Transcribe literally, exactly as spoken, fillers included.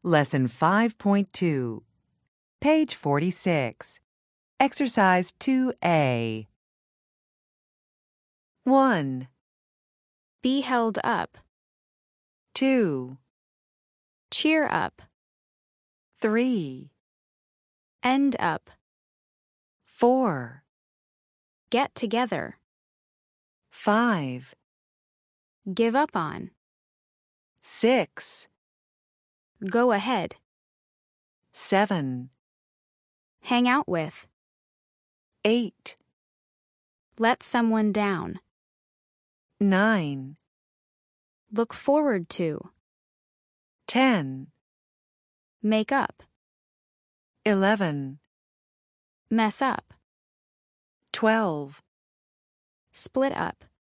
Lesson five point two, page forty-six, Exercise two A. one, Be held up. two, Cheer up. three, End up. four, Get together. five, Give up on. six, Go ahead. seven, Hang out with. eight, Let someone down. nine, Look forward to. ten, Make up. eleven, Mess up. twelve, Split up.